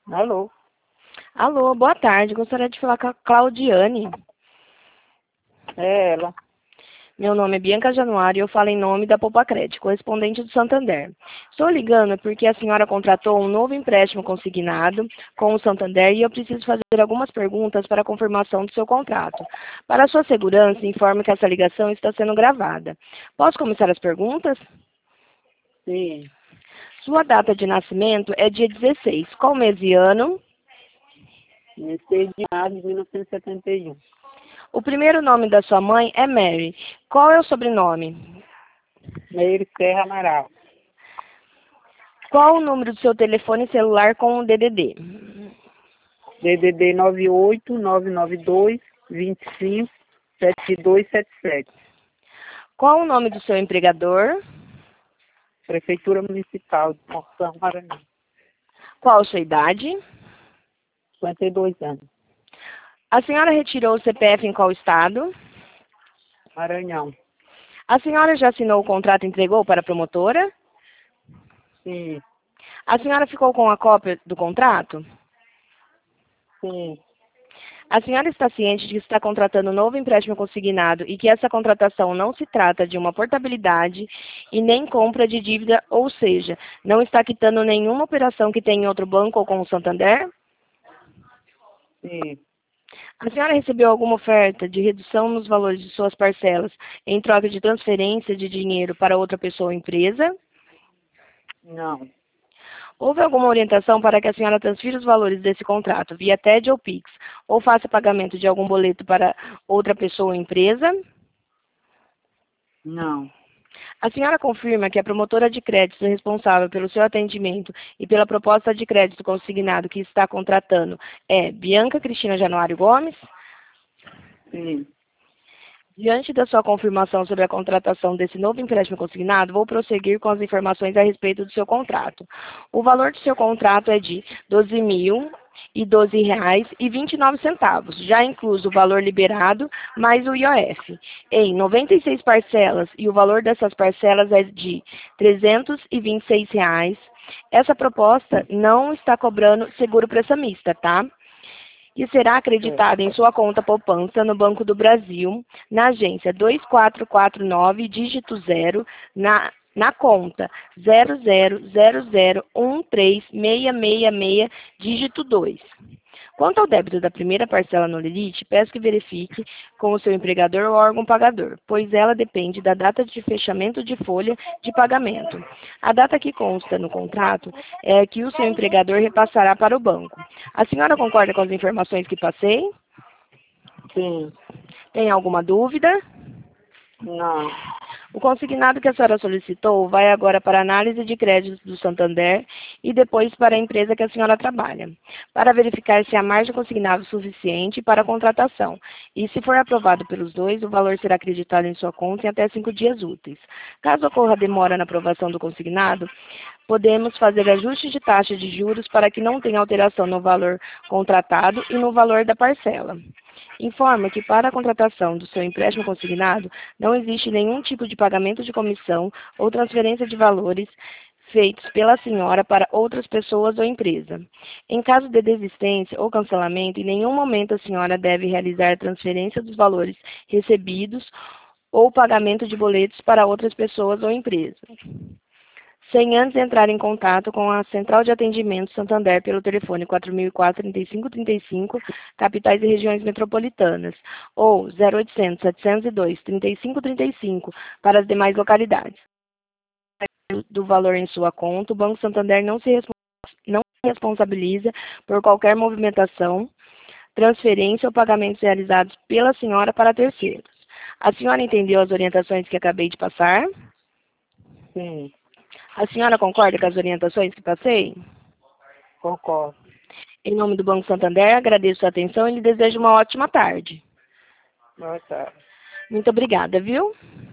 Alô? Alô, boa tarde. Gostaria de falar com a Claudiane. É ela. Meu nome é Bianca Januário e eu falo em nome da Poupa-Crédito, correspondente do Santander. Estou ligando porque a senhora contratou um novo empréstimo consignado com o Santander e eu preciso fazer algumas perguntas para a confirmação do seu contrato. Para sua segurança, informo que essa ligação está sendo gravada. Posso começar as perguntas? Sim. Sua data de nascimento é dia 16. Qual mês e ano? 16 de maio de 1971. O primeiro nome da sua mãe é Mary. Qual é o sobrenome? Meire Serra Amaral. Qual o número do seu telefone celular com o DDD? DDD 98992 25 7277. Qual o nome do seu empregador? Prefeitura Municipal de Monção, Maranhão. Qual a sua idade? 52 anos. A senhora retirou o CPF em qual estado? Maranhão. A senhora já assinou o contrato e entregou para a promotora? Sim. A senhora ficou com a cópia do contrato? Sim. A senhora está ciente de que está contratando um novo empréstimo consignado e que essa contratação não se trata de uma portabilidade e nem compra de dívida, ou seja, não está quitando nenhuma operação que tem em outro banco ou com o Santander? Sim. A senhora recebeu alguma oferta de redução nos valores de suas parcelas em troca de transferência de dinheiro para outra pessoa ou empresa? Não. Houve alguma orientação para que a senhora transfira os valores desse contrato via TED ou Pix, ou faça pagamento de algum boleto para outra pessoa ou empresa? Não. A senhora confirma que a promotora de crédito responsável pelo seu atendimento e pela proposta de crédito consignado que está contratando é Bianca Cristina Januário Gomes? Sim. Diante da sua confirmação sobre a contratação desse novo empréstimo consignado, vou prosseguir com as informações a respeito do seu contrato. O valor do seu contrato é de R$ 12.012,29, já incluso o valor liberado mais o IOF, em 96 parcelas, e o valor dessas parcelas é de R$ 326. Essa proposta não está cobrando seguro prestamista, tá? E será acreditada em sua conta poupança no Banco do Brasil, na agência 2449, dígito 0, na conta 0000136666, dígito 2. Quanto ao débito da primeira parcela no limite, peço que verifique com o seu empregador ou órgão pagador, pois ela depende da data de fechamento de folha de pagamento. A data que consta no contrato é a que o seu empregador repassará para o banco. A senhora concorda com as informações que passei? Sim. Tem alguma dúvida? Não. O consignado que a senhora solicitou vai agora para a análise de créditos do Santander e depois para a empresa que a senhora trabalha, para verificar se há margem consignada suficiente para a contratação. E se for aprovado pelos dois, o valor será acreditado em sua conta em até 5 dias úteis. Caso ocorra demora na aprovação do consignado, podemos fazer ajuste de taxa de juros para que não tenha alteração no valor contratado e no valor da parcela. Informa que para a contratação do seu empréstimo consignado não existe nenhum tipo de pagamento de comissão ou transferência de valores feitos pela senhora para outras pessoas ou empresa. Em caso de desistência ou cancelamento, em nenhum momento a senhora deve realizar transferência dos valores recebidos ou pagamento de boletos para outras pessoas ou empresas, sem antes entrar em contato com a Central de Atendimento Santander pelo telefone 4004-3535, capitais e regiões metropolitanas, ou 0800-702-3535 para as demais localidades. Do valor em sua conta, o Banco Santander não se responsabiliza por qualquer movimentação, transferência ou pagamentos realizados pela senhora para terceiros. A senhora entendeu as orientações que acabei de passar? Sim. A senhora concorda com as orientações que passei? Concordo. Em nome do Banco Santander, agradeço a atenção e lhe desejo uma ótima tarde. Boa tarde. Muito obrigada, viu?